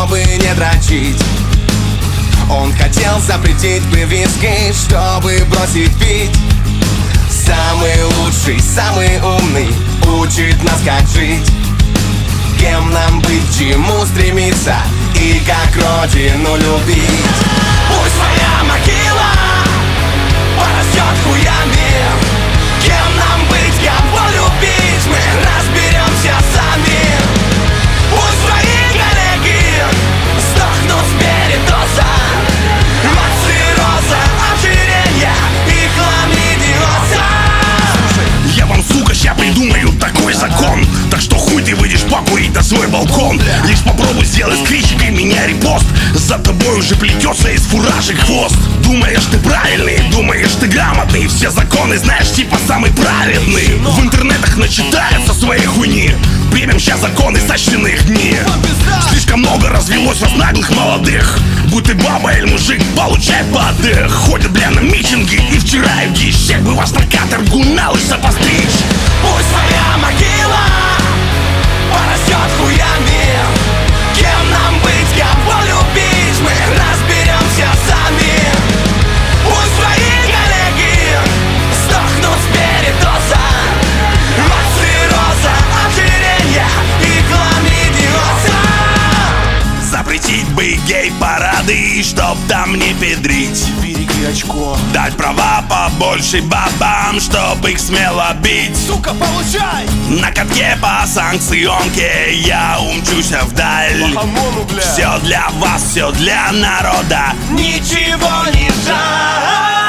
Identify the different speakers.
Speaker 1: чтобы не дрочить. Он хотел запретить бы виски, чтобы бросить пить. Самый лучший, самый умный учит нас, как жить, кем нам быть, чему стремиться и как родину любить. Пусть твоя могила порастет хуями. Кем нам быть, кого любить, мы разберемся сами. Пусть твои коллеги сдохнут с передоза от цирроза, ожирения и хламидиоза.
Speaker 2: Я вам, сука, ща придумаю такой закон. Так что хуй ты выйдешь покурить на свой балкон. Лишь попробуй сделать скричик и меня репост. За тобой уже плетется из фуражек хвост. Думаешь ты правильный, думаешь ты грамотный, все законы знаешь типа самый праведный. В интернетах начитается своей хуйни. Примем ща законы сочтенных дни. Слишком много развелось вас наглых молодых. Будь ты баба или мужик, получай подых. Ходят, бля, на митинги и вчера и в дичь. Всех бы вас на каторгу на лысо постричь.
Speaker 1: Пусть твоя могила порастет хуями. Кем нам быть, кого любить, мы разберемся сами. Пусть твои коллеги сдохнут с передоза от цирроза, ожирения и хламидиоза.
Speaker 2: Запретить бы гей-парады, чтоб там не педрить.
Speaker 1: Береги очко.
Speaker 2: Дать права побольше бабам, чтоб их смело бить.
Speaker 1: Сука, получай!
Speaker 2: На катке по санкционке я умчусь вдаль.
Speaker 1: По-моему, бля.
Speaker 2: Все для вас, все для народа.
Speaker 1: Ничего не жаль.